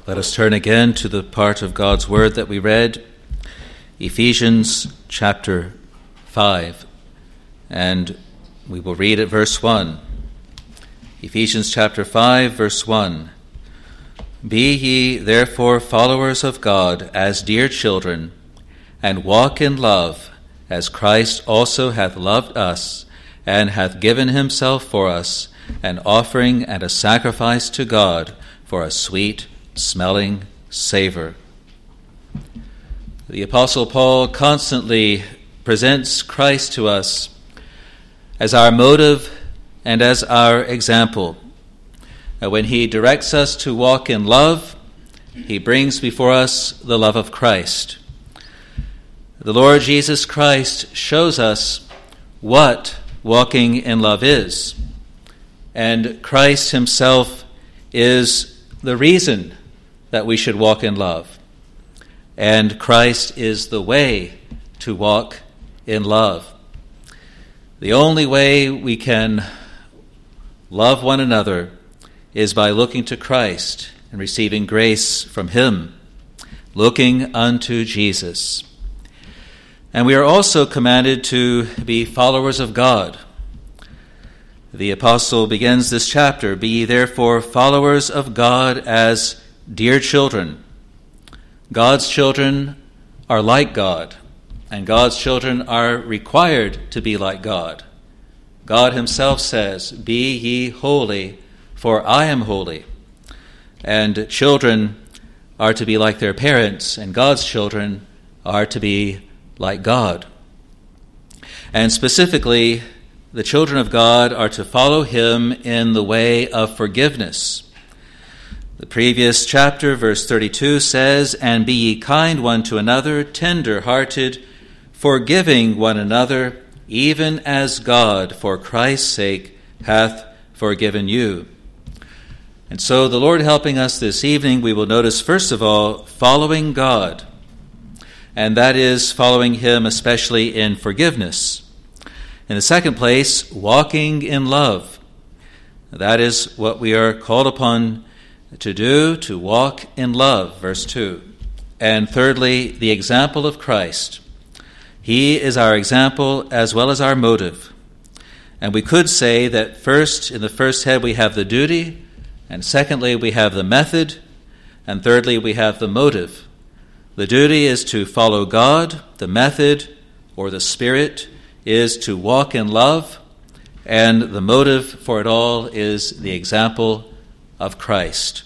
Let us turn again to the part of God's Word that we read, Ephesians chapter 5, and we will read at verse 1. Ephesians chapter 5, verse 1. Be ye therefore followers of God as dear children, and walk in love, as Christ also hath loved us, and hath given himself for us, an offering and a sacrifice to God for a sweet smelling savor. The Apostle Paul constantly presents Christ to us as our motive and as our example. When he directs us to walk in love, he brings before us the love of Christ. The Lord Jesus Christ shows us what walking in love is, and Christ himself is the reason that we should walk in love. And Christ is the way to walk in love. The only way we can love one another is by looking to Christ and receiving grace from him, looking unto Jesus. And we are also commanded to be followers of God. The apostle begins this chapter, Be ye therefore followers of God as dear children. God's children are like God, and God's children are required to be like God. God himself says, Be ye holy, for I am holy. And children are to be like their parents, and God's children are to be like God. And specifically, the children of God are to follow him in the way of forgiveness. The previous chapter, verse 32, says, And be ye kind one to another, tender-hearted, forgiving one another, even as God, for Christ's sake, hath forgiven you. And so the Lord helping us this evening, we will notice, first of all, following God. And that is following him especially in forgiveness. In the second place, walking in love. That is what we are called upon to do, to walk in love, verse 2. And thirdly, the example of Christ. He is our example as well as our motive. And we could say that first, in the first head, we have the duty, and secondly, we have the method, and thirdly, we have the motive. The duty is to follow God, the method, or the spirit, is to walk in love, and the motive for it all is the example of Christ.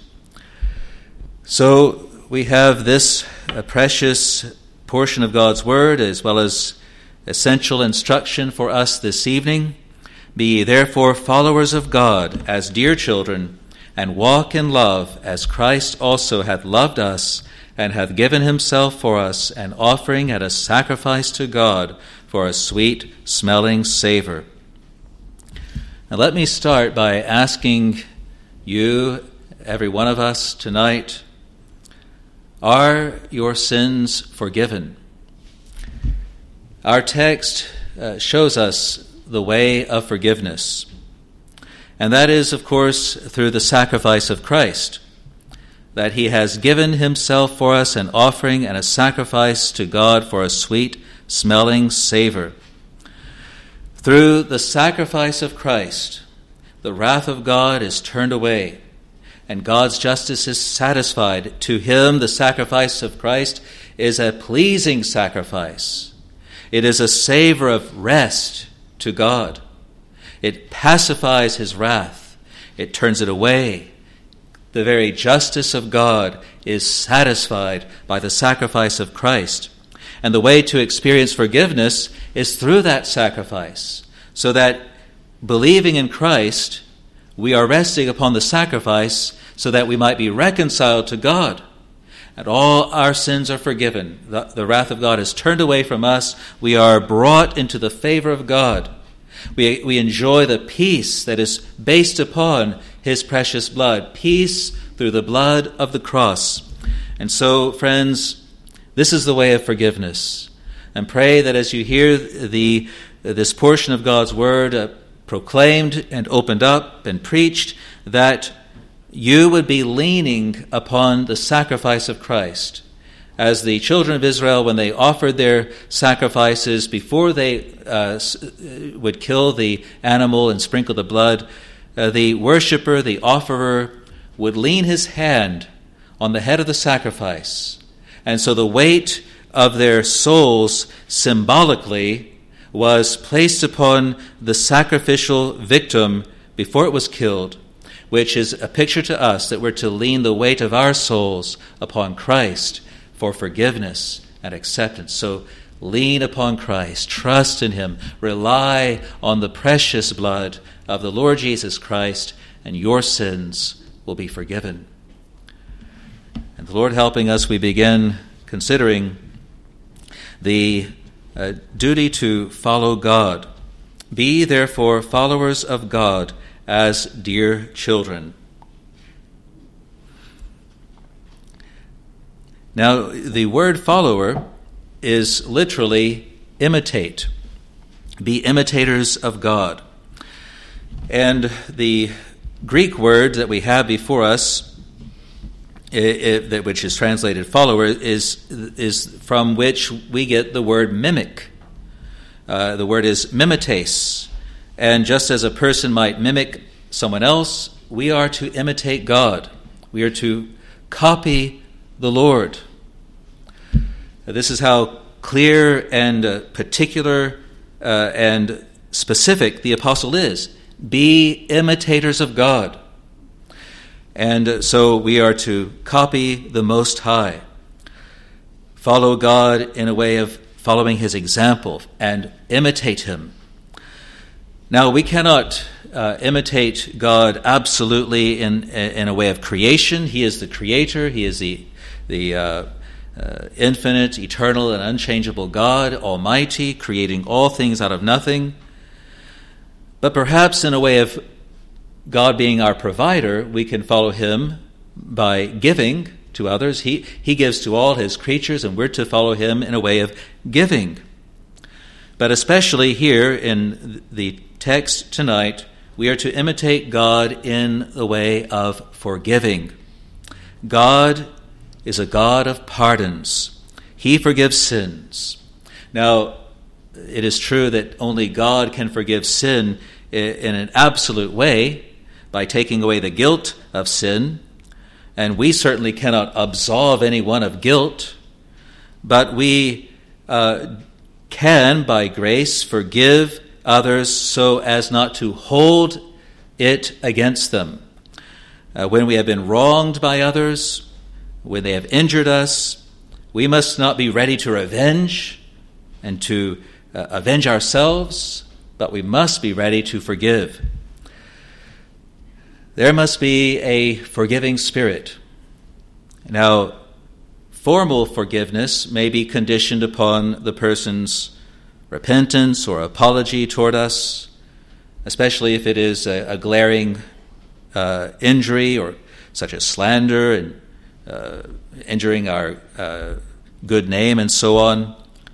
So we have this precious portion of God's Word as well as essential instruction for us this evening. Be ye therefore followers of God as dear children, and walk in love as Christ also hath loved us, and hath given himself for us, an offering and a sacrifice to God for a sweet smelling savor. Now let me start by asking you, every one of us tonight, are your sins forgiven? Our text shows us the way of forgiveness. And that is, of course, through the sacrifice of Christ, that he has given himself for us an offering and a sacrifice to God for a sweet smelling savor. Through the sacrifice of Christ, the wrath of God is turned away, and God's justice is satisfied. To him, the sacrifice of Christ is a pleasing sacrifice. It is a savor of rest to God. It pacifies his wrath. It turns it away. The very justice of God is satisfied by the sacrifice of Christ. And the way to experience forgiveness is through that sacrifice, so that believing in Christ, we are resting upon the sacrifice so that we might be reconciled to God. And all our sins are forgiven. The wrath of God is turned away from us. We are brought into the favor of God. We enjoy the peace that is based upon his precious blood, peace through the blood of the cross. And so, friends, this is the way of forgiveness. And pray that as you hear this portion of God's word proclaimed and opened up and preached, that you would be leaning upon the sacrifice of Christ. As the children of Israel, when they offered their sacrifices, before they would kill the animal and sprinkle the blood, the worshiper, the offerer, would lean his hand on the head of the sacrifice. And so the weight of their souls symbolically was placed upon the sacrificial victim before it was killed, which is a picture to us that we're to lean the weight of our souls upon Christ for forgiveness and acceptance. So lean upon Christ, trust in him, rely on the precious blood of the Lord Jesus Christ, and your sins will be forgiven. And the Lord helping us, we begin considering the duty to follow God. Be therefore followers of God as dear children. Now, the word follower is literally imitate. Be imitators of God. And the Greek word that we have before us, which is translated follower, is from which we get the word mimic. The word is mimetes. And just as a person might mimic someone else, we are to imitate God. We are to copy the Lord. This is how clear and particular and specific the apostle is. Be imitators of God. And so we are to copy the Most High. Follow God in a way of following his example and imitate him. Now, we cannot imitate God absolutely in a way of creation. He is the creator. He is the infinite, eternal, and unchangeable God, almighty, creating all things out of nothing. But perhaps in a way of God being our provider, we can follow him by giving to others. He gives to all his creatures, and we're to follow him in a way of giving. But especially here in the text tonight, we are to imitate God in the way of forgiving. God is a God of pardons. He forgives sins. Now, it is true that only God can forgive sin in an absolute way by taking away the guilt of sin, and we certainly cannot absolve anyone of guilt, but we can, by grace, forgive others so as not to hold it against them. When we have been wronged by others, when they have injured us, we must not be ready to revenge and to avenge ourselves, but we must be ready to forgive. There must be a forgiving spirit. Now, formal forgiveness may be conditioned upon the person's repentance or apology toward us, especially if it is a glaring injury, or such as slander and injuring our good name and so on.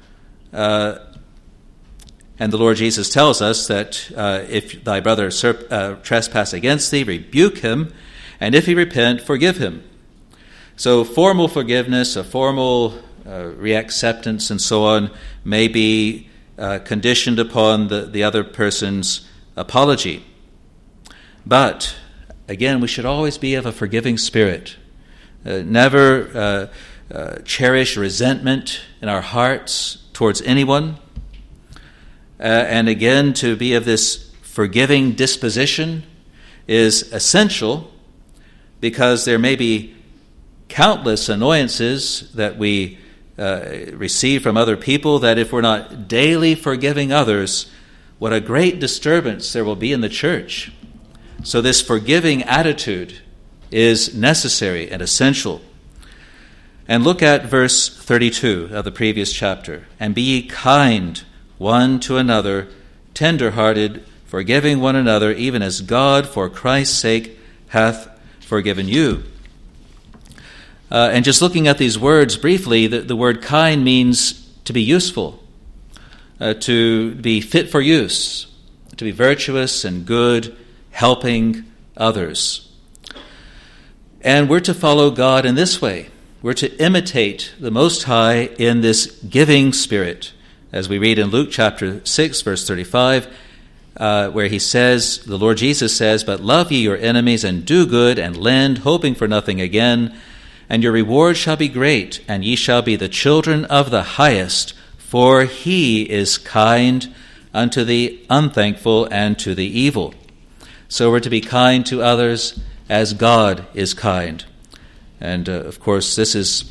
And the Lord Jesus tells us that if thy brother trespass against thee, rebuke him, and if he repent, forgive him. So formal forgiveness, a formal reacceptance and so on may be conditioned upon the other person's apology. But, again, we should always be of a forgiving spirit. Never cherish resentment in our hearts towards anyone. And again, to be of this forgiving disposition is essential, because there may be countless annoyances that we receive from other people, that if we're not daily forgiving others, what a great disturbance there will be in the church. So this forgiving attitude is necessary and essential. And look at verse 32 of the previous chapter. And be ye kind one to another, tender-hearted, forgiving one another, even as God for Christ's sake hath forgiven you. And just looking at these words briefly, the word kind means to be useful, to be fit for use, to be virtuous and good, helping others. And we're to follow God in this way. We're to imitate the Most High in this giving spirit, as we read in Luke chapter 6, verse 35, where he says, the Lord Jesus says, "But love ye your enemies, and do good, and lend, hoping for nothing again. And your reward shall be great, and ye shall be the children of the highest, for he is kind unto the unthankful and to the evil." So we're to be kind to others as God is kind. And of course, this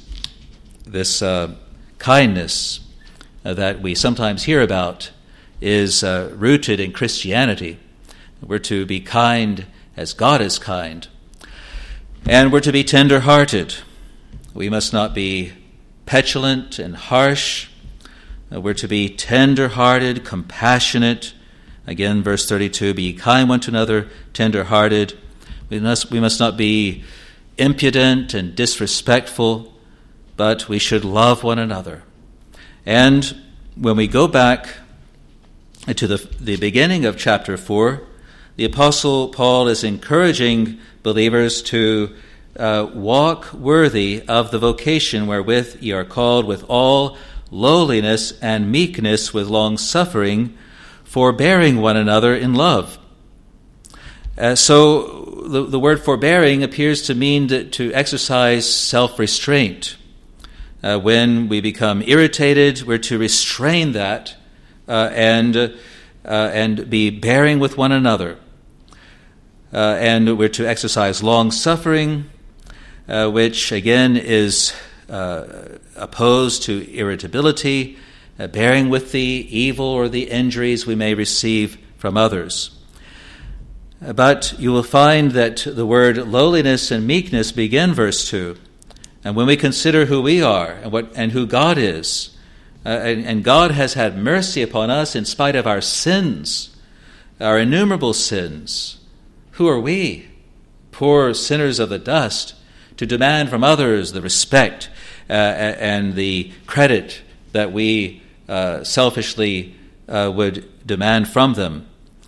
kindness that we sometimes hear about is rooted in Christianity. We're to be kind as God is kind. And we're to be tender-hearted. We must not be petulant and harsh. We're to be tender-hearted, compassionate. Again, verse 32, "Be kind one to another, tender-hearted." We must not be impudent and disrespectful, but we should love one another. And when we go back to the beginning of chapter 4, the Apostle Paul is encouraging believers to walk worthy of the vocation wherewith ye are called, with all lowliness and meekness, with long-suffering, forbearing one another in love. So the word forbearing appears to mean to exercise self-restraint. When we become irritated, we're to restrain that and be bearing with one another. And we're to exercise long-suffering, which again is opposed to irritability, bearing with the evil or the injuries we may receive from others. But you will find that the word lowliness and meekness begin verse 2. And when we consider who we are and who God is, and God has had mercy upon us in spite of our sins, our innumerable sins, who are we, poor sinners of the dust, to demand from others the respect and the credit that we selfishly would demand from them?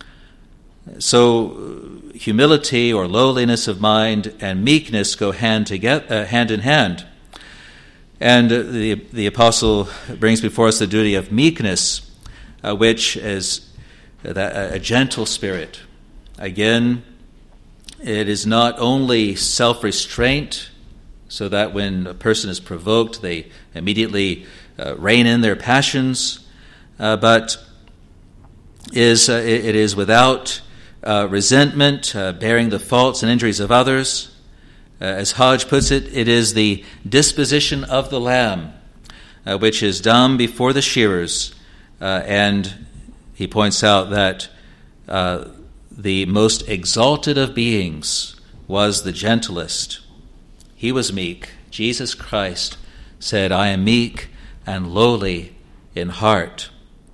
So humility or lowliness of mind and meekness go hand in hand. And the apostle brings before us the duty of meekness, which is a gentle spirit. Again, it is not only self-restraint, so that when a person is provoked, they immediately rein in their passions, but it is without resentment, bearing the faults and injuries of others. As Hodge puts it, it is the disposition of the lamb, which is dumb before the shearers. And he points out that the most exalted of beings was the gentlest. He was meek. Jesus Christ said, "I am meek and lowly in heart."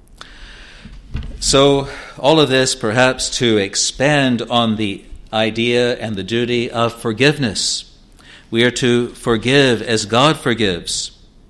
So all of this perhaps to expand on the idea and the duty of forgiveness. We are to forgive as God forgives.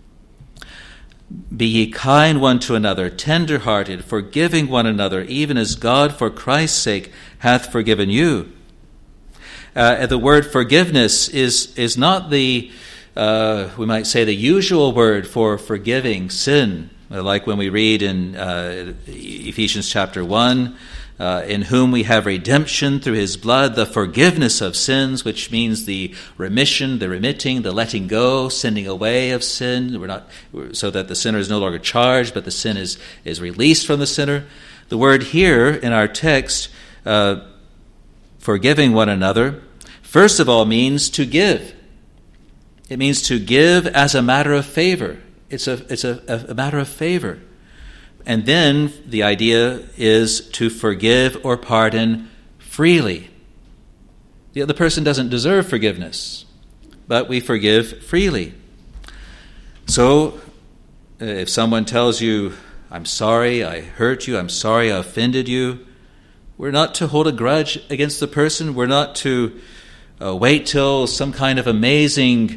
"Be ye kind one to another, tender-hearted, forgiving one another, even as God for Christ's sake hath forgiven you." The word forgiveness is not the, we might say, the usual word for forgiving sin. Like when we read in Ephesians chapter 1, in whom we have redemption through his blood, the forgiveness of sins, which means the remission, the remitting, the letting go, sending away of sin. So that the sinner is no longer charged, but the sin is released from the sinner. The word here in our text, forgiving one another, first of all means to give. It means to give as a matter of favor. It's a matter of favor. And then the idea is to forgive or pardon freely. The other person doesn't deserve forgiveness, but we forgive freely. So if someone tells you, "I'm sorry I hurt you, I'm sorry I offended you," we're not to hold a grudge against the person. We're not to wait till some kind of amazing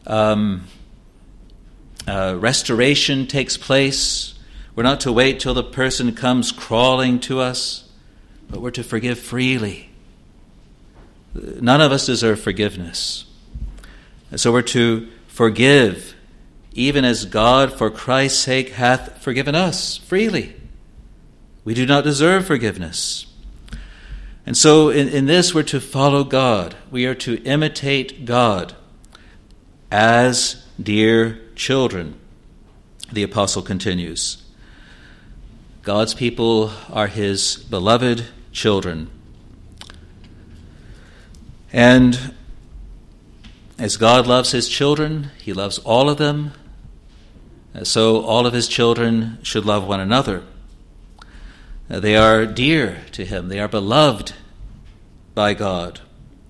restoration takes place. We're not to wait till the person comes crawling to us, but we're to forgive freely. None of us deserve forgiveness. So we're to forgive, even as God for Christ's sake hath forgiven us freely. We do not deserve forgiveness. And so in this we're to follow God. We are to imitate God as dear children. The apostle continues. God's people are his beloved children. And as God loves his children, he loves all of them. So all of his children should love one another. They are dear to him. They are beloved by God.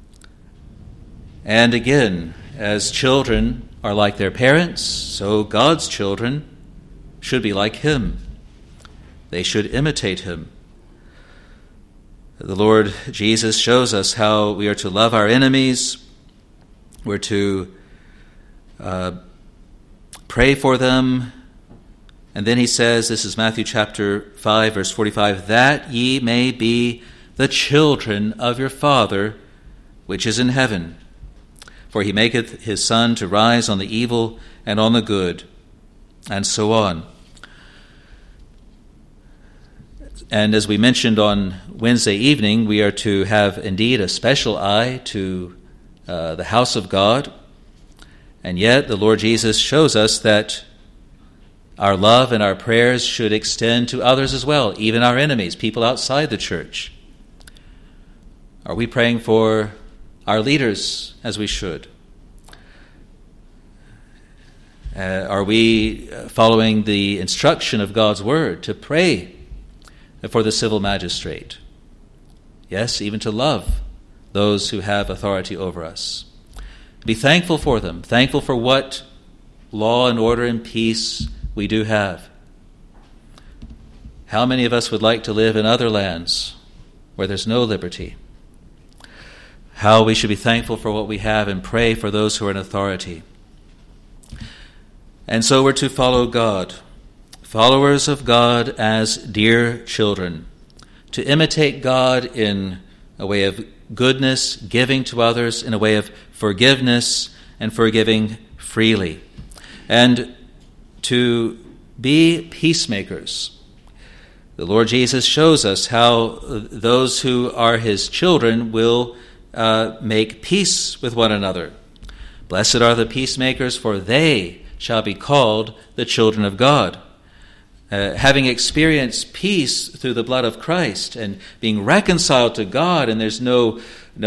And again, as children are like their parents, so God's children should be like him. They should imitate him. The Lord Jesus shows us how we are to love our enemies. We're to pray for them. And then he says, this is Matthew chapter 5, verse 45, that ye may be the children of your Father which is in heaven. For he maketh his sun to rise on the evil and on the good, and so on. And as we mentioned on Wednesday evening, we are to have indeed a special eye to the house of God. And yet the Lord Jesus shows us that our love and our prayers should extend to others as well, even our enemies, people outside the church. Are we praying for our leaders as we should? Are we following the instruction of God's word to pray for the civil magistrate? Yes, even to love those who have authority over us. Be thankful for them, thankful for what law and order and peace we do have. How many of us would like to live in other lands where there's no liberty? How we should be thankful for what we have and pray for those who are in authority. And so we're to follow God, followers of God as dear children, to imitate God in a way of goodness, giving to others, in a way of forgiveness and forgiving freely, and to be peacemakers. The Lord Jesus shows us how those who are his children will make peace with one another. Blessed are the peacemakers, for they shall be called the children of God. Having experienced peace through the blood of Christ and being reconciled to God, and there's no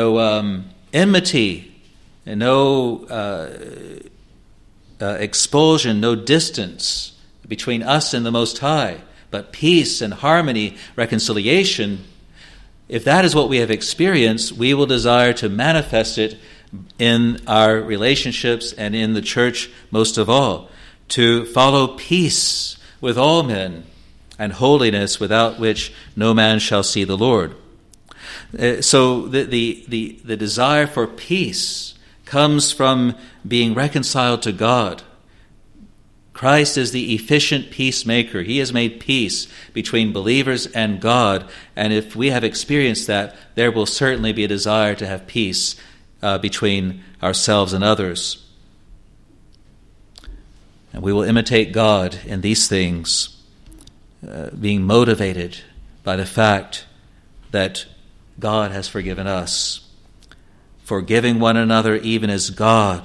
enmity and no expulsion, no distance between us and the Most High, but peace and harmony, reconciliation. If that is what we have experienced, we will desire to manifest it in our relationships and in the church most of all, to follow peace with all men and holiness, without which no man shall see the Lord. So the desire for peace comes from being reconciled to God. Christ is the efficient peacemaker. He has made peace between believers and God, and if we have experienced that, there will certainly be a desire to have peace between ourselves and others. And we will imitate God in these things, being motivated by the fact that God has forgiven us, forgiving one another even as God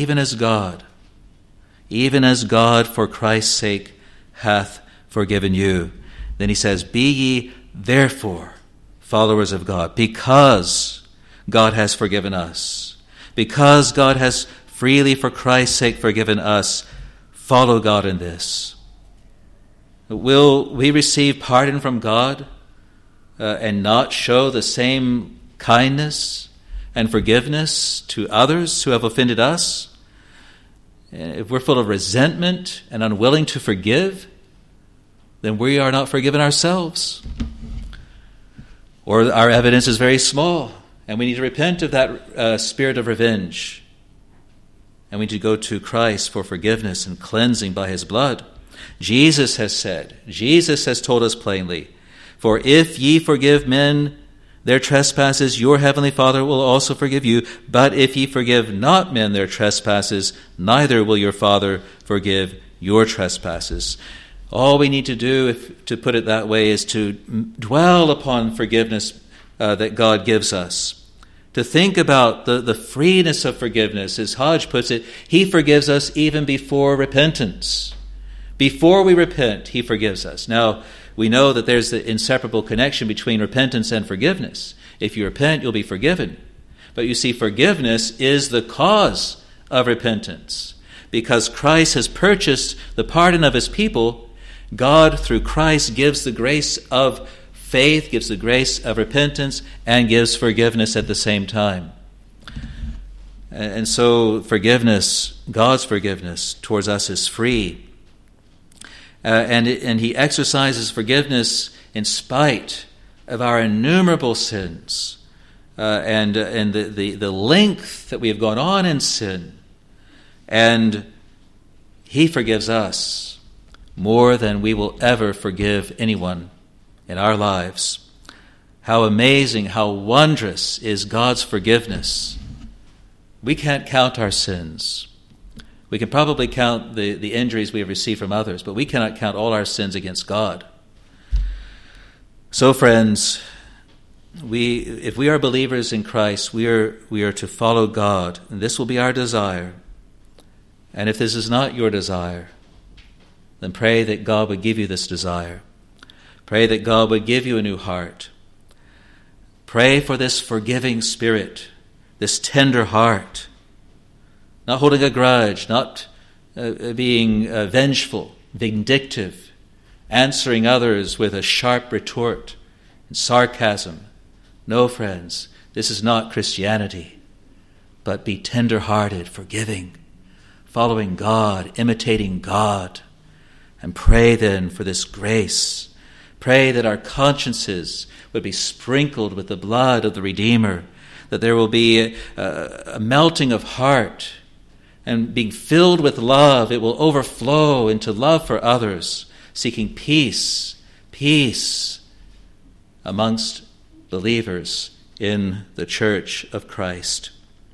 for Christ's sake hath forgiven you. Then he says, be ye therefore followers of God, because God has forgiven us, because God has freely for Christ's sake forgiven us. Follow God in this. Will we receive pardon from God and not show the same kindness and forgiveness to others who have offended us? If we're full of resentment and unwilling to forgive, then we are not forgiven ourselves. Or our evidence is very small, and we need to repent of that spirit of revenge. And we need to go to Christ for forgiveness and cleansing by his blood. Jesus has told us plainly, for if ye forgive men their trespasses, your heavenly Father will also forgive you. But if ye forgive not men their trespasses, neither will your Father forgive your trespasses. All we need to do, to put it that way, is to dwell upon forgiveness that God gives us. To think about the freeness of forgiveness. As Hodge puts it, he forgives us even before repentance. Before we repent, he forgives us. Now, we know that there's the inseparable connection between repentance and forgiveness. If you repent, you'll be forgiven. But you see, forgiveness is the cause of repentance. Because Christ has purchased the pardon of his people, God, through Christ, gives the grace of faith, gives the grace of repentance, and gives forgiveness at the same time. And so forgiveness, God's forgiveness towards us is free. And he exercises forgiveness in spite of our innumerable sins and the length that we have gone on in sin. And he forgives us more than we will ever forgive anyone in our lives. How amazing, how wondrous is God's forgiveness. We can't count our sins. We can probably count the injuries we have received from others, but we cannot count all our sins against God. So, friends, if we are believers in Christ, we are to follow God, and this will be our desire. And if this is not your desire, then pray that God would give you this desire. Pray that God would give you a new heart. Pray for this forgiving spirit, this tender heart, not holding a grudge, not being vengeful, vindictive, answering others with a sharp retort and sarcasm. No, friends, this is not Christianity, but be tender-hearted, forgiving, following God, imitating God, and pray then for this grace. Pray that our consciences would be sprinkled with the blood of the Redeemer, that there will be a melting of heart, and being filled with love, it will overflow into love for others, seeking peace amongst believers in the church of Christ.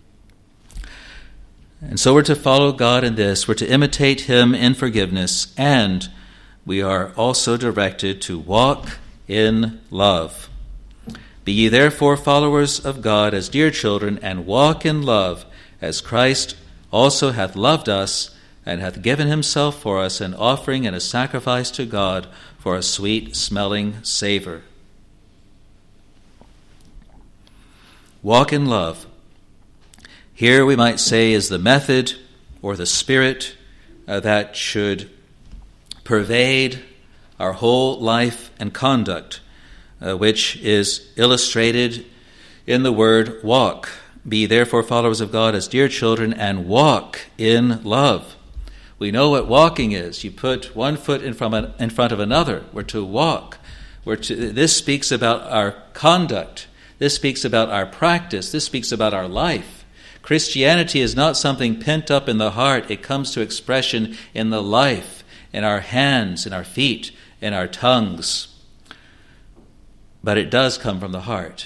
And so we're to follow God in this. We're to imitate him in forgiveness, and we are also directed to walk in love. Be ye therefore followers of God as dear children, and walk in love, as Christ also hath loved us, and hath given himself for us, an offering and a sacrifice to God for a sweet-smelling savor. Walk in love. Here we might say is the method or the spirit that should pervade our whole life and conduct, which is illustrated in the word walk. Be therefore followers of God as dear children, and walk in love. We know what walking is. You put one foot in front of another. We're to walk. This speaks about our conduct. This speaks about our practice. This speaks about our life. Christianity is not something pent up in the heart. It comes to expression in the life, in our hands, in our feet, in our tongues. But it does come from the heart.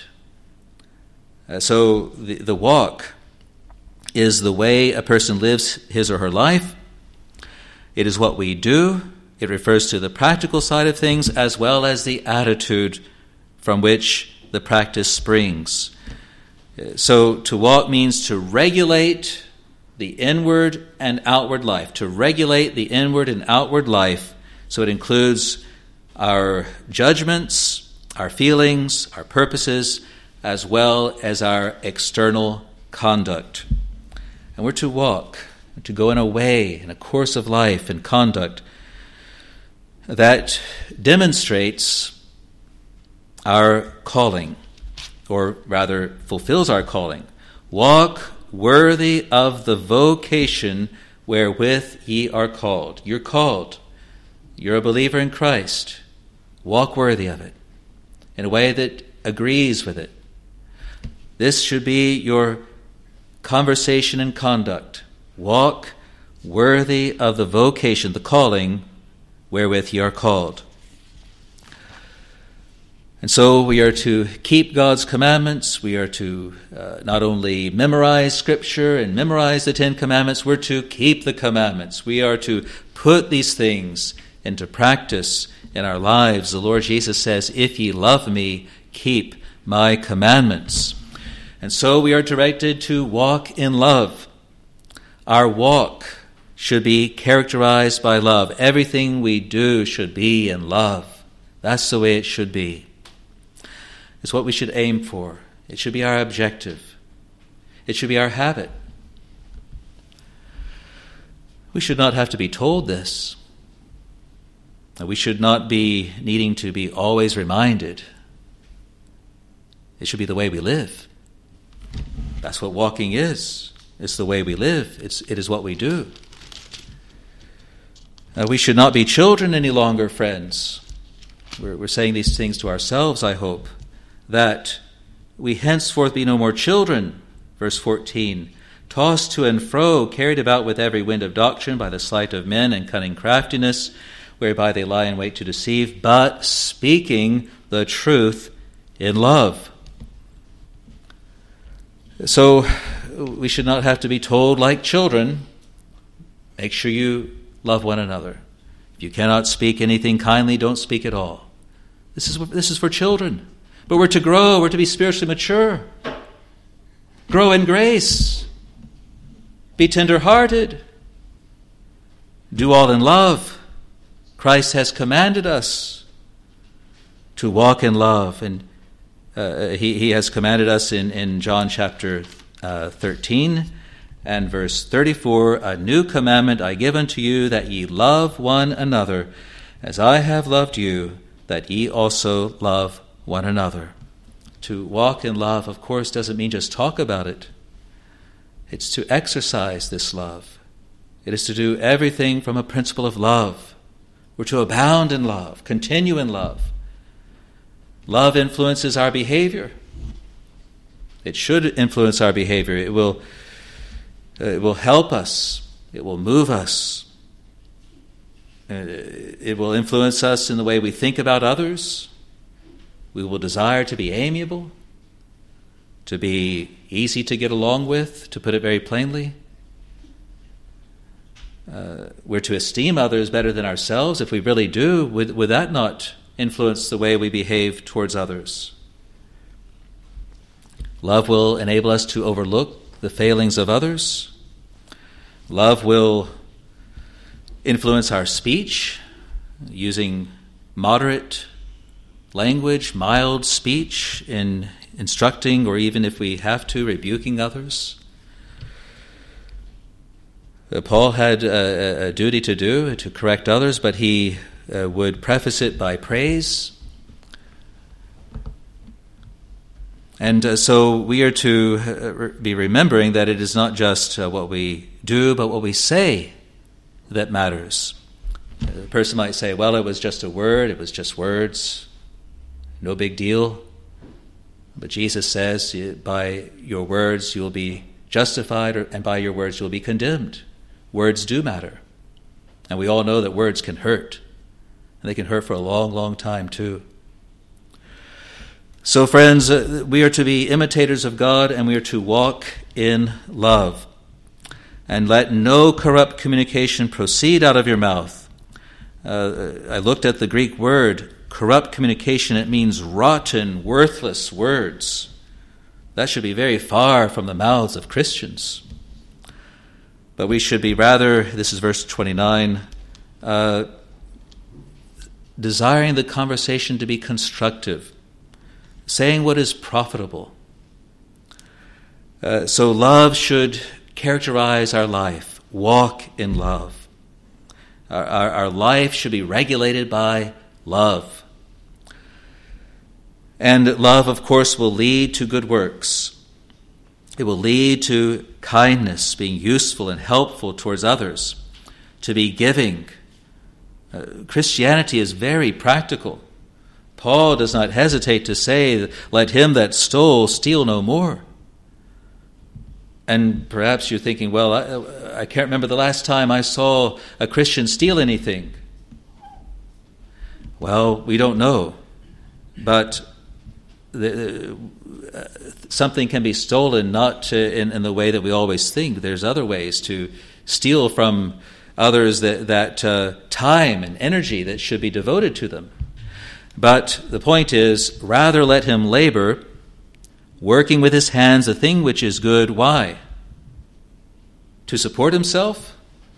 So the walk is the way a person lives his or her life. It is what we do. It refers to the practical side of things as well as the attitude from which the practice springs. So to walk means to regulate the inward and outward life, to regulate the inward and outward life. So it includes our judgments, our feelings, our purposes, as well as our external conduct. And we're to walk, to go in a way, in a course of life and conduct that demonstrates our calling, or rather fulfills our calling. Walk worthy of the vocation wherewith ye are called. You're called. You're a believer in Christ. Walk worthy of it in a way that agrees with it. This should be your conversation and conduct. Walk worthy of the vocation, the calling wherewith ye are called. And so we are to keep God's commandments. We are to not only memorize Scripture and memorize the 10 Commandments, we're to keep the commandments. We are to put these things into practice in our lives. The Lord Jesus says, "If ye love me, keep my commandments." And so we are directed to walk in love. Our walk should be characterized by love. Everything we do should be in love. That's the way it should be. It's what we should aim for. It should be our objective. It should be our habit. We should not have to be told this. We should not be needing to be always reminded. It should be the way we live. That's what walking is. It's the way we live. It is what we do. We should not be children any longer, friends. We're saying these things to ourselves, I hope, that we henceforth be no more children, verse 14, tossed to and fro, carried about with every wind of doctrine by the sleight of men and cunning craftiness, whereby they lie in wait to deceive, but speaking the truth in love. So we should not have to be told like children, make sure you love one another. If you cannot speak anything kindly, don't speak at all. This is for children. But we're to grow, we're to be spiritually mature. Grow in grace. Be tender-hearted. Do all in love. Christ has commanded us to walk in love. And he has commanded us in John chapter 13 and verse 34, "A new commandment I give unto you, that ye love one another, as I have loved you, that ye also love one another." To walk in love, of course, doesn't mean just talk about it. It's to exercise this love. It is to do everything from a principle of love. We're to abound in love, continue in love. Love influences our behavior. It should influence our behavior. It will help us. It will move us. It will influence us in the way we think about others. We will desire to be amiable, to be easy to get along with, to put it very plainly. We're to esteem others better than ourselves. If we really do, would that not influence the way we behave towards others? Love will enable us to overlook the failings of others. Love will influence our speech, using moderate language, mild speech in instructing, or even if we have to, rebuking others. Paul had a duty to do, to correct others, but he would preface it by praise. And so we are to be remembering that it is not just what we do, but what we say that matters. A person might say, well, it was just a word, it was just words, no big deal. But Jesus says, by your words you will be justified, and by your words you will be condemned. Words do matter. And we all know that words can hurt. And they can hurt for a long, long time too. So friends, we are to be imitators of God, and we are to walk in love. And let no corrupt communication proceed out of your mouth. I looked at the Greek word, corrupt communication. It means rotten, worthless words. That should be very far from the mouths of Christians. But we should be rather, this is verse 29, desiring the conversation to be constructive, saying what is profitable. So love should characterize our life. Walk in love. Our life should be regulated by love. And love, of course, will lead to good works. It will lead to kindness, being useful and helpful towards others, to be giving. Christianity is very practical. Paul does not hesitate to say, let him that stole steal no more. And perhaps you're thinking, well, I can't remember the last time I saw a Christian steal anything. Well, we don't know. but something can be stolen not in the way that we always think. There's other ways to steal from others that time and energy that should be devoted to them. But the point is, rather let him labor, working with his hands the thing which is good. Why? To support himself?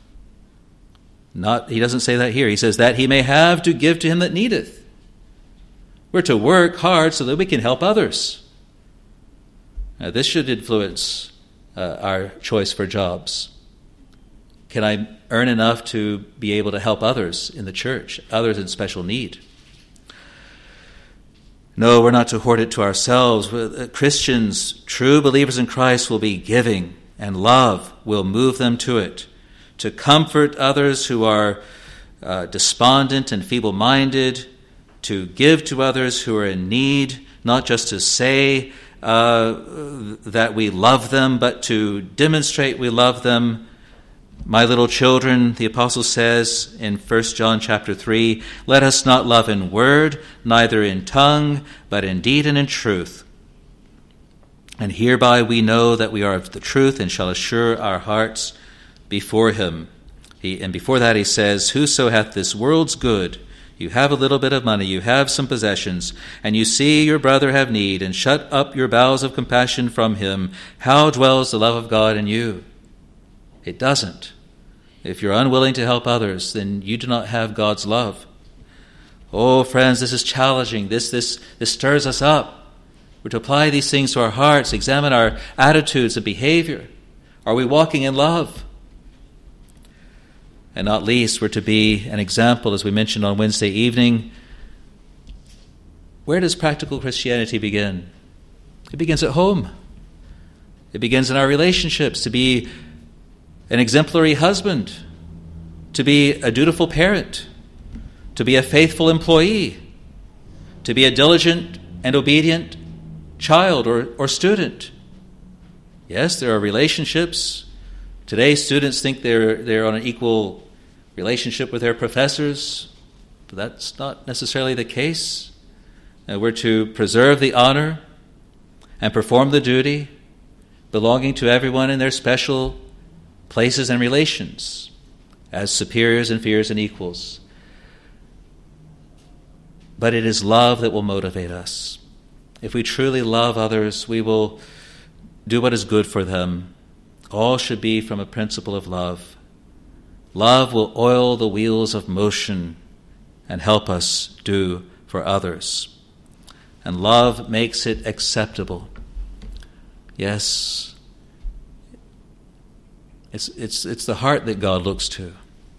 Not. He doesn't say that here. He says that he may have to give to him that needeth. We're to work hard so that we can help others. Now, this should influence our choice for jobs. Can I earn enough to be able to help others in the church, others in special need? No, we're not to hoard it to ourselves. Christians, true believers in Christ, will be giving, and love will move them to it, to comfort others who are despondent and feeble-minded, to give to others who are in need, not just to say that we love them, but to demonstrate we love them. My little children, the apostle says in 1 John chapter 3, let us not love in word, neither in tongue, but in deed and in truth. And hereby we know that we are of the truth and shall assure our hearts before him. And before that he says, whoso hath this world's good, you have a little bit of money, you have some possessions, and you see your brother have need, and shut up your bowels of compassion from him, how dwells the love of God in you? It doesn't. If you're unwilling to help others, then you do not have God's love. Oh, friends, this is challenging. This stirs us up. We're to apply these things to our hearts, examine our attitudes and behavior. Are we walking in love? And not least, we're to be an example, as we mentioned on Wednesday evening. Where does practical Christianity begin? It begins at home. It begins in our relationships, to be an exemplary husband, to be a dutiful parent, to be a faithful employee, to be a diligent and obedient child or student. Yes, there are relationships. Today, students think they're on an equal relationship with their professors, but that's not necessarily the case. We're to preserve the honor and perform the duty belonging to everyone in their special places and relations as superiors, inferiors, and equals. But it is love that will motivate us. If we truly love others, we will do what is good for them. All should be from a principle of love. Love will oil the wheels of motion and help us do for others. And love makes it acceptable. Yes, it's the heart that God looks to.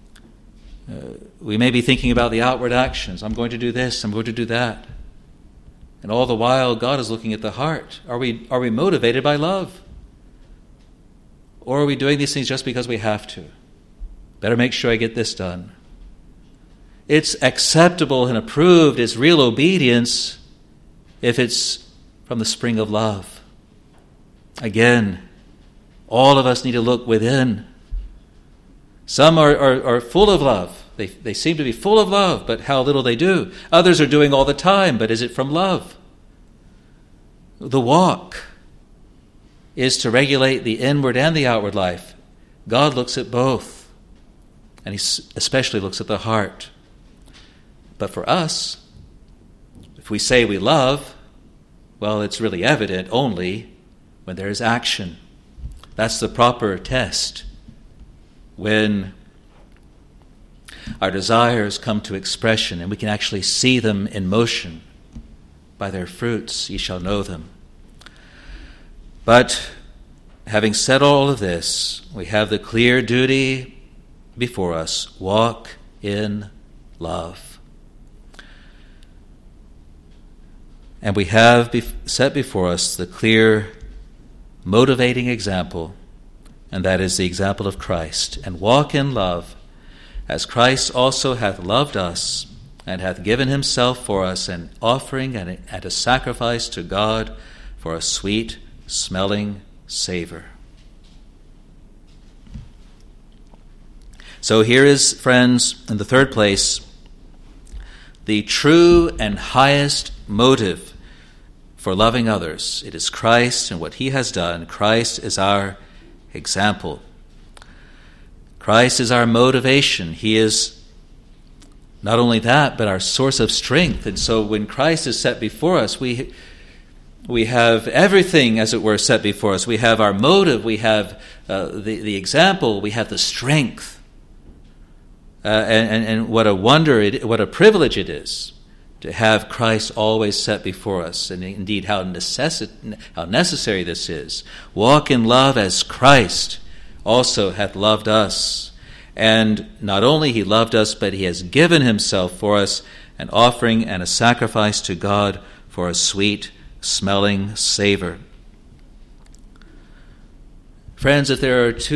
We may be thinking about the outward actions. I'm going to do this, I'm going to do that. And all the while, God is looking at the heart. Are we motivated by love? Or are we doing these things just because we have to? Better make sure I get this done. It's acceptable and approved, it's real obedience, if it's from the spring of love. Again, all of us need to look within. Some are full of love. They seem to be full of love, but how little they do. Others are doing all the time, but is it from love? The walk is to regulate the inward and the outward life. God looks at both, and he especially looks at the heart. But for us, if we say we love, well, it's really evident only when there is action. That's the proper test. When our desires come to expression and we can actually see them in motion. By their fruits ye shall know them. But having said all of this, we have the clear duty before us: walk in love. And we have set before us the clear motivating example, and that is the example of Christ. And walk in love, as Christ also hath loved us, and hath given himself for us, an offering and a sacrifice to God for a sweet-smelling savor. So here is, friends, in the third place, the true and highest motive for loving others. It is Christ and what he has done. Christ is our example. Christ is our motivation. He is not only that, but our source of strength. And so when Christ is set before us, we have everything, as it were, set before us. We have our motive, we have the example, we have the strength. And what a wonder, what a privilege it is to have Christ always set before us. And indeed, how necessary this is. Walk in love as Christ also hath loved us. And not only he loved us, but he has given himself for us, an offering and a sacrifice to God for a sweet smelling savor. Friends, if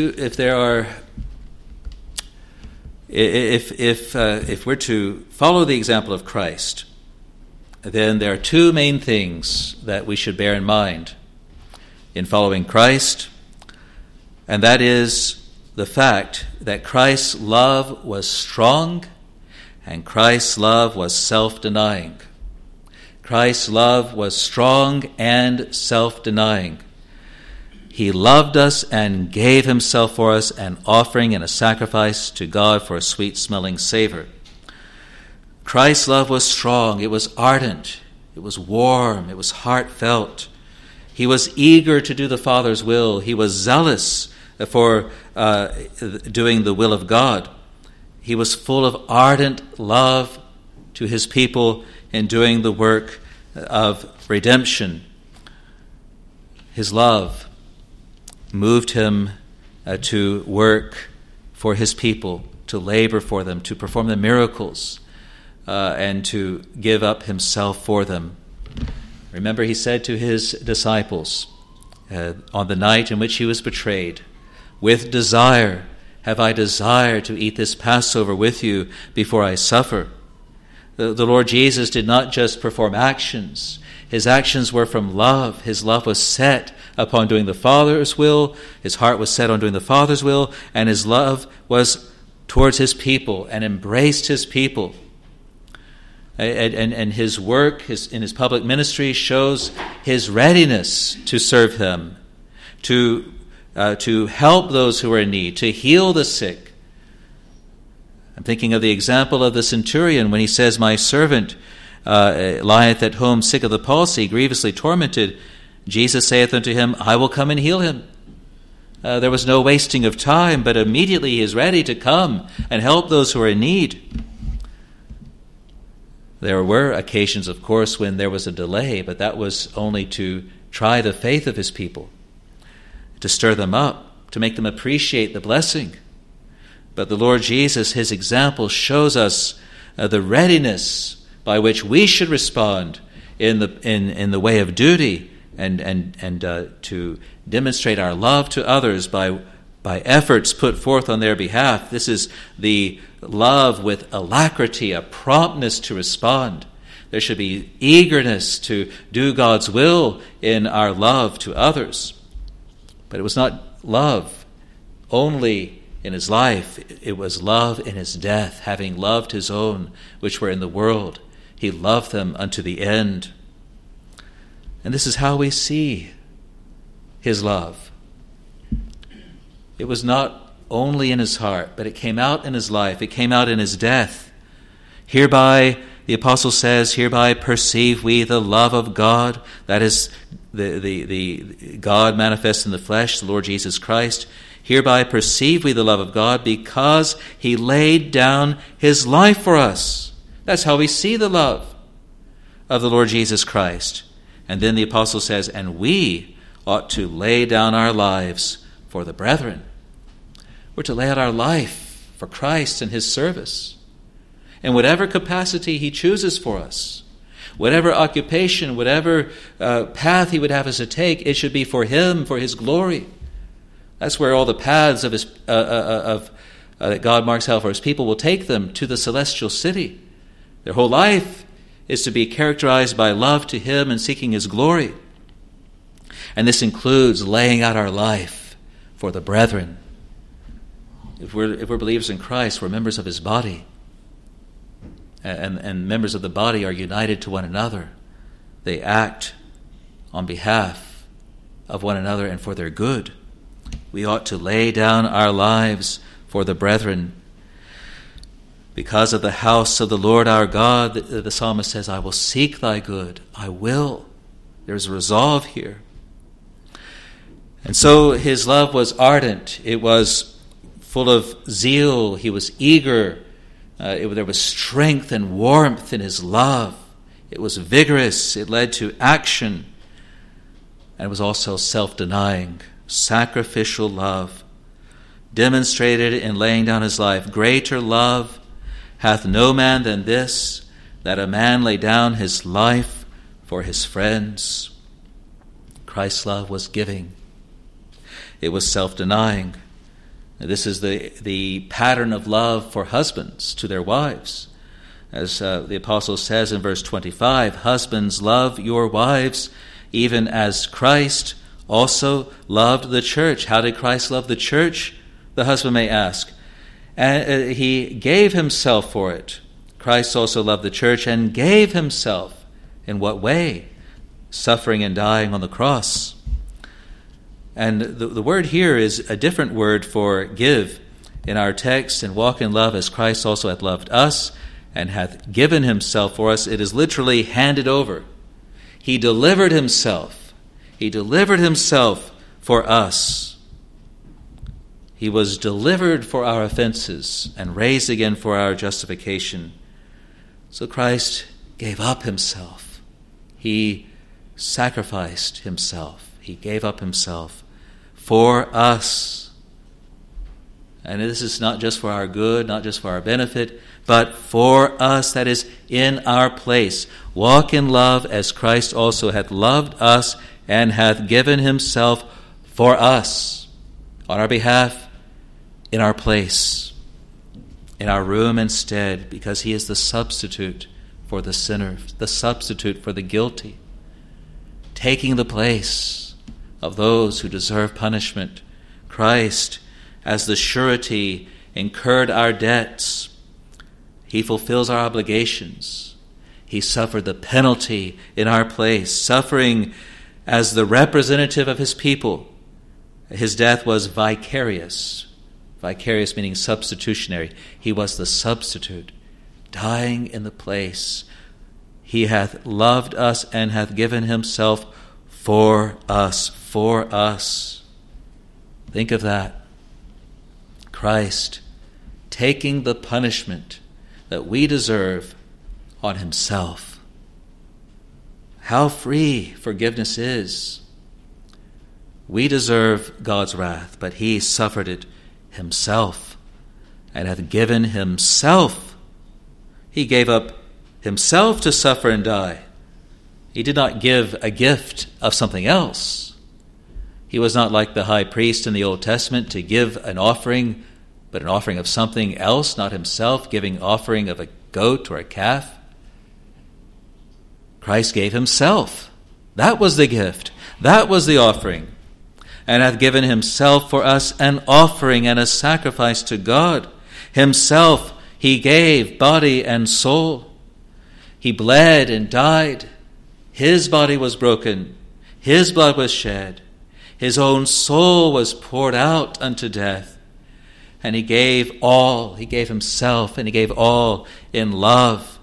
we're to follow the example of Christ, then there are two main things that we should bear in mind in following Christ, and that is the fact that Christ's love was strong and Christ's love was self-denying. Christ's love was strong and self-denying. He loved us and gave himself for us, an offering and a sacrifice to God for a sweet-smelling savor. Christ's love was strong. It was ardent. It was warm. It was heartfelt. He was eager to do the Father's will. He was zealous for doing the will of God. He was full of ardent love to his people in doing the work of redemption. His love moved him to work for his people, to labor for them, to perform the miracles, and to give up himself for them. Remember, he said to his disciples on the night in which he was betrayed, "With desire have I desired to eat this Passover with you before I suffer." The Lord Jesus did not just perform actions. His actions were from love. His love was set upon doing the Father's will. His heart was set on doing the Father's will, and his love was towards his people and embraced his people. And his work in his public ministry shows his readiness to serve him, to help those who are in need, to heal the sick. I'm thinking of the example of the centurion when he says, "My servant lieth at home sick of the palsy, grievously tormented. Jesus saith unto him, I will come and heal him." There was no wasting of time, but immediately he is ready to come and help those who are in need. There were occasions, of course, when there was a delay, but that was only to try the faith of his people, to stir them up, to make them appreciate the blessing. But the Lord Jesus, his example, shows us the readiness by which we should respond in the way of duty and to demonstrate our love to others by efforts put forth on their behalf. This is the love with alacrity, a promptness to respond. There should be eagerness to do God's will in our love to others. But it was not love only in his life. It was love in his death, having loved his own which were in the world. He loved them unto the end. And this is how we see his love. It was not only in his heart, but it came out in his life. It came out in his death. Hereby, the apostle says, hereby perceive we the love of God. That is the God manifest in the flesh, the Lord Jesus Christ. Hereby perceive we the love of God because he laid down his life for us. That's how we see the love of the Lord Jesus Christ. And then the apostle says, and we ought to lay down our lives for the brethren. We're to lay out our life for Christ and his service. In whatever capacity he chooses for us, whatever occupation, whatever path he would have us to take, it should be for him, for his glory. That's where all the paths of his that God marks out for his people will take them to the celestial city. Their whole life is to be characterized by love to him and seeking his glory. And this includes laying out our life for the brethren. If we're believers in Christ, we're members of his body. and members of the body are united to one another. They act on behalf of one another and for their good. We ought to lay down our lives for the brethren. Because of the house of the Lord our God, the psalmist says, I will seek thy good. I will. There's a resolve here. And so his love was ardent. It was full of zeal. He was eager. There was strength and warmth in his love. It was vigorous. It led to action. And it was also self-denying, sacrificial love, demonstrated in laying down his life. Greater love hath no man than this, that a man lay down his life for his friends. Christ's love was giving. It was self-denying. This is the pattern of love for husbands to their wives. As the apostle says in verse 25, husbands, love your wives, even as Christ also loved the church. How did Christ love the church? The husband may ask. And he gave himself for it. Christ also loved the church and gave himself. In what way? Suffering and dying on the cross. And the word here is a different word for give in our text. And walk in love as Christ also hath loved us and hath given himself for us. It is literally handed over. He delivered himself. He delivered himself for us. He was delivered for our offenses and raised again for our justification. So Christ gave up himself. He sacrificed himself. He gave up himself for us. And this is not just for our good, not just for our benefit, but for us, that is, in our place. Walk in love as Christ also hath loved us and hath given himself for us, on our behalf, in our place, in our room instead, because he is the substitute for the sinner, the substitute for the guilty, taking the place of those who deserve punishment. Christ, as the surety, incurred our debts. He fulfills our obligations. He suffered the penalty in our place, suffering as the representative of his people. His death was vicarious. Vicarious meaning substitutionary. He was the substitute, dying in the place. He hath loved us and hath given himself for us, for us. Think of that. Christ taking the punishment that we deserve on himself. How free forgiveness is. We deserve God's wrath, but he suffered it himself and hath given himself. He gave up himself to suffer and die. He did not give a gift of something else. He was not like the high priest in the Old Testament to give an offering, but an offering of something else, not himself giving offering of a goat or a calf. Christ gave himself. That was the gift. That was the offering. And hath given himself for us an offering and a sacrifice to God. Himself he gave, body and soul. He bled and died. His body was broken. His blood was shed. His own soul was poured out unto death. And he gave all. He gave himself, and he gave all in love.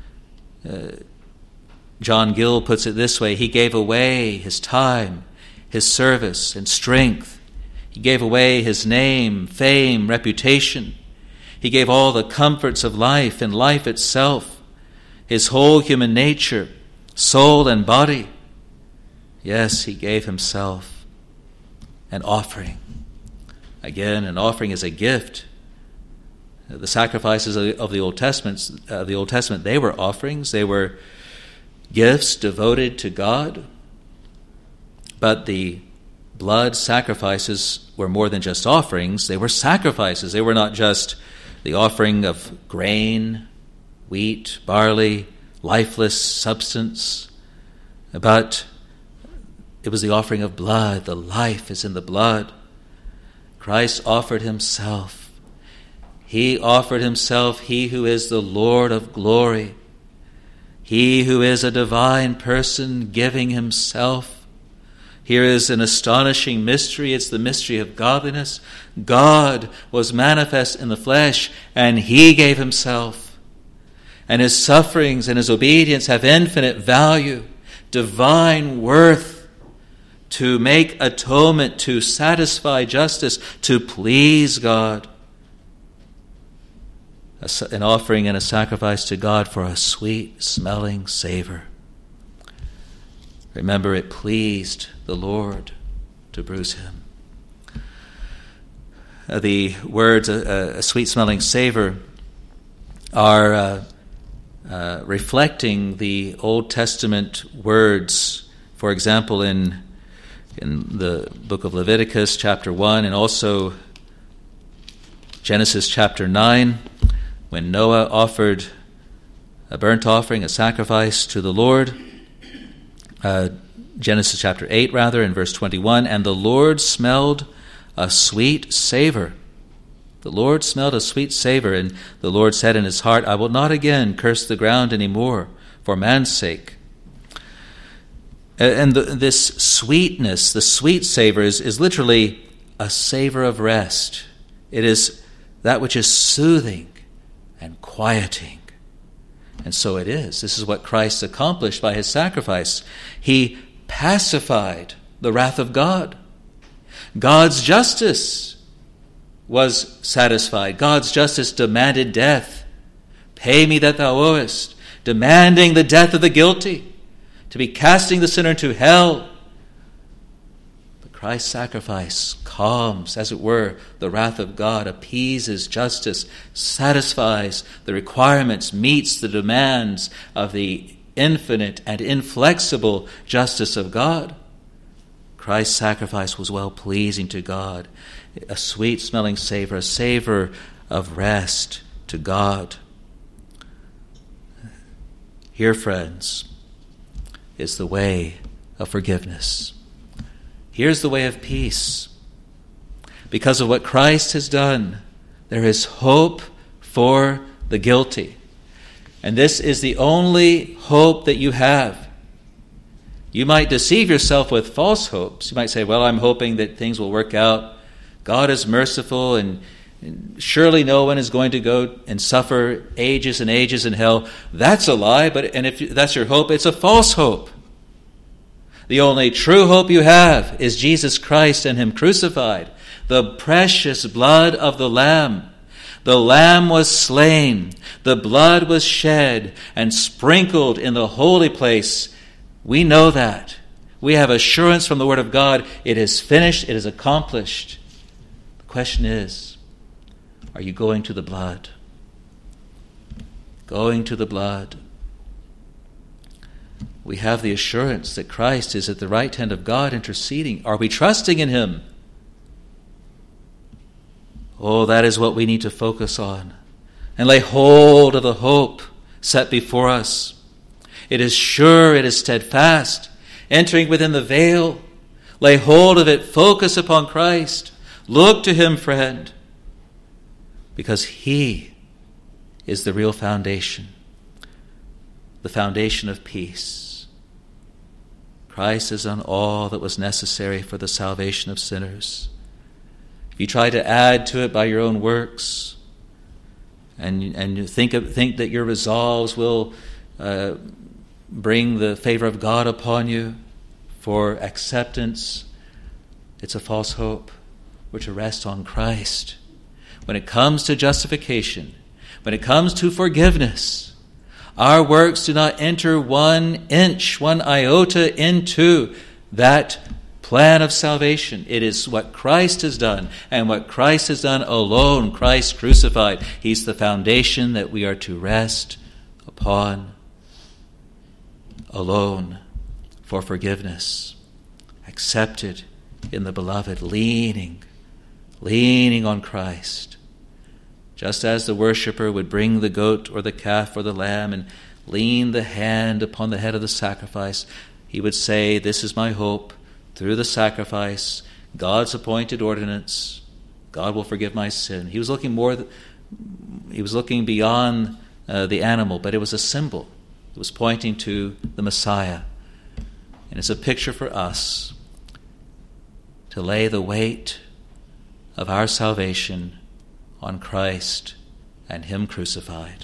John Gill puts it this way: he gave away his time, his service, and strength. He gave away his name, fame, reputation. He gave all the comforts of life and life itself, his whole human nature, soul and body. Yes, he gave himself an offering. Again, an offering is a gift. The sacrifices of the Old Testament, they were offerings. They were gifts devoted to God. But the blood sacrifices were more than just offerings. They were sacrifices. They were not just the offering of grain, wheat, barley, lifeless substance, but it was the offering of blood. The life is in the blood. Christ offered himself. He offered himself, he who is the Lord of glory, he who is a divine person giving himself. Here is an astonishing mystery. It's the mystery of godliness. God was manifest in the flesh, and he gave himself. And his sufferings and his obedience have infinite value, divine worth, to make atonement, to satisfy justice, to please God. An offering and a sacrifice to God for a sweet-smelling savor. Remember, it pleased the Lord to bruise him. The words, a sweet-smelling savor, are reflecting the Old Testament words, for example, in the book of Leviticus, chapter 1, and also Genesis chapter 9, when Noah offered a burnt offering, a sacrifice to the Lord. Genesis chapter 8, in verse 21, and the Lord smelled a sweet savor. The Lord smelled a sweet savor, and the Lord said in his heart, I will not again curse the ground any more for man's sake. And this sweetness, the sweet savor, is literally a savor of rest. It is that which is soothing and quieting. And so it is. This is what Christ accomplished by his sacrifice. He pacified the wrath of God. God's justice was satisfied. God's justice demanded death. Pay me that thou owest. Demanding the death of the guilty, to be casting the sinner into hell. But Christ's sacrifice calms, as it were, the wrath of God, appeases justice, satisfies the requirements, meets the demands of the infinite and inflexible justice of God. Christ's sacrifice was well-pleasing to God, a sweet-smelling savor, a savor of rest to God. Here, friends, is the way of forgiveness. Here's the way of peace. Because of what Christ has done, there is hope for the guilty. And this is the only hope that you have. You might deceive yourself with false hopes. You might say, well, I'm hoping that things will work out. God is merciful, and surely no one is going to go and suffer ages and ages in hell. That's a lie, and if that's your hope, it's a false hope. The only true hope you have is Jesus Christ and him crucified. The precious blood of the Lamb. The Lamb was slain. The blood was shed and sprinkled in the holy place. We know that. We have assurance from the Word of God. It is finished. It is accomplished. The question is, are you going to the blood? Going to the blood. We have the assurance that Christ is at the right hand of God interceding. Are we trusting in him? Oh, that is what we need to focus on and lay hold of the hope set before us. It is sure, it is steadfast, entering within the veil. Lay hold of it, focus upon Christ. Look to him, friend, because he is the real foundation, the foundation of peace. Christ has done all that was necessary for the salvation of sinners. If you try to add to it by your own works, and you think that your resolves will bring the favor of God upon you for acceptance, it's a false hope. We're to rest on Christ. When it comes to justification, when it comes to forgiveness, our works do not enter 1 inch, 1 iota into that plan of salvation. It is what Christ has done, and what Christ has done alone, Christ crucified. He's the foundation that we are to rest upon alone for forgiveness, accepted in the beloved, leaning on Christ. Just as the worshiper would bring the goat or the calf or the lamb and lean the hand upon the head of the sacrifice, he would say, this is my hope. Through the sacrifice, God's appointed ordinance, God will forgive my sin. He was looking more He was looking beyond the animal, but it was a symbol. It was pointing to the Messiah. And it's a picture for us to lay the weight of our salvation on Christ and Him crucified.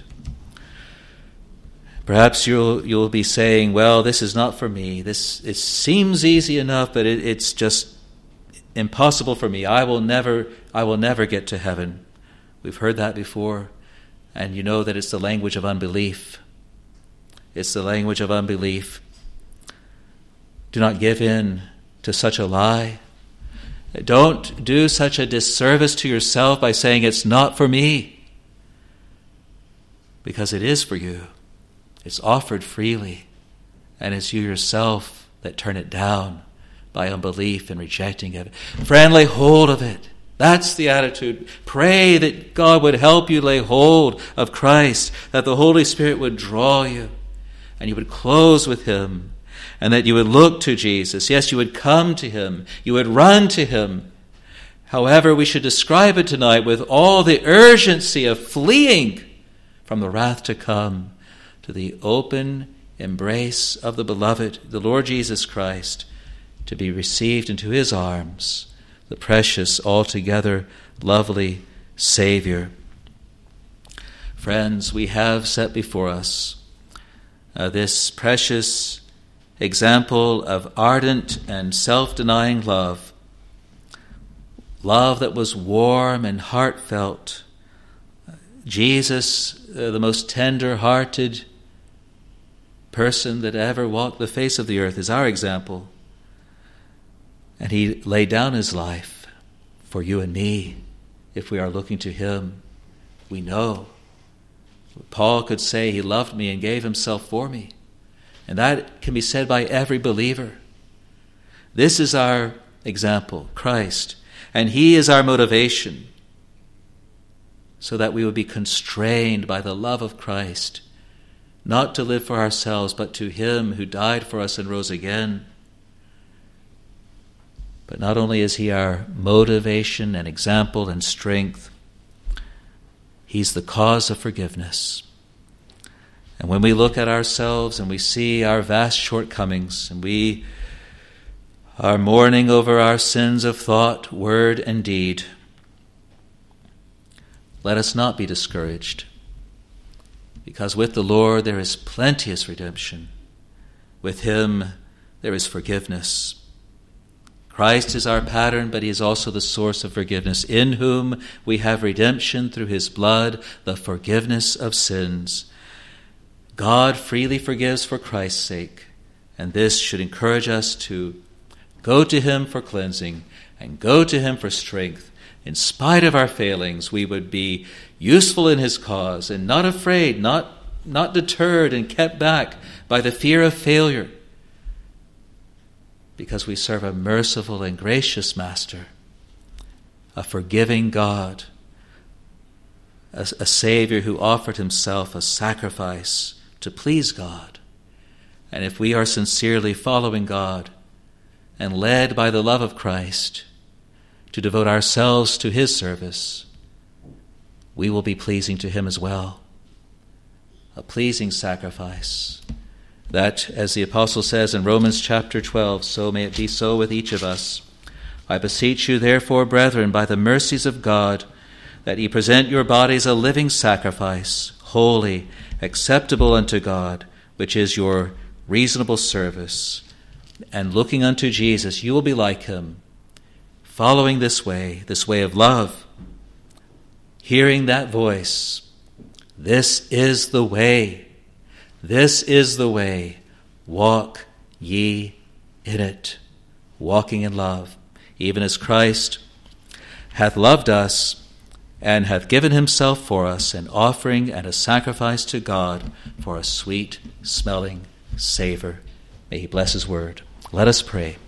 Perhaps you'll be saying, well, this is not for me. It seems easy enough, but it's just impossible for me. I will never get to heaven. We've heard that before, and you know that it's the language of unbelief. It's the language of unbelief. Do not give in to such a lie. Don't do such a disservice to yourself by saying it's not for me, because it is for you. It's offered freely, and it's you yourself that turn it down by unbelief and rejecting it. Friend, lay hold of it. That's the attitude. Pray that God would help you lay hold of Christ, that the Holy Spirit would draw you, and you would close with Him, and that you would look to Jesus. Yes, you would come to Him. You would run to Him. However, we should describe it tonight with all the urgency of fleeing from the wrath to come to the open embrace of the beloved, the Lord Jesus Christ, to be received into His arms, the precious, altogether lovely Savior. Friends, we have set before us this precious example of ardent and self-denying love that was warm and heartfelt. Jesus, the most tender-hearted person that ever walked the face of the earth, is our example. And He laid down His life for you and me. If we are looking to Him, we know. Paul could say, He loved me and gave Himself for me. And that can be said by every believer. This is our example, Christ. And He is our motivation, so that we would be constrained by the love of Christ, not to live for ourselves, but to Him who died for us and rose again. But not only is He our motivation and example and strength, He's the cause of forgiveness. And when we look at ourselves and we see our vast shortcomings, and we are mourning over our sins of thought, word, and deed, let us not be discouraged, because with the Lord there is plenteous redemption. With Him there is forgiveness. Christ is our pattern, but He is also the source of forgiveness, in whom we have redemption through His blood, the forgiveness of sins. God freely forgives for Christ's sake, and this should encourage us to go to Him for cleansing and go to Him for strength. In spite of our failings, we would be useful in His cause and not afraid, not deterred and kept back by the fear of failure, because we serve a merciful and gracious Master, a forgiving God, a Savior who offered Himself a sacrifice to please God. And if we are sincerely following God and led by the love of Christ to devote ourselves to His service, we will be pleasing to Him as well. A pleasing sacrifice, that, as the Apostle says in Romans chapter 12, so may it be so with each of us. I beseech you, therefore, brethren, by the mercies of God, that ye present your bodies a living sacrifice, holy, acceptable unto God, which is your reasonable service. And looking unto Jesus, you will be like Him, following this way of love, hearing that voice. This is the way. This is the way. Walk ye in it. Walking in love, even as Christ hath loved us and hath given Himself for us, an offering and a sacrifice to God for a sweet-smelling savor. May He bless His word. Let us pray.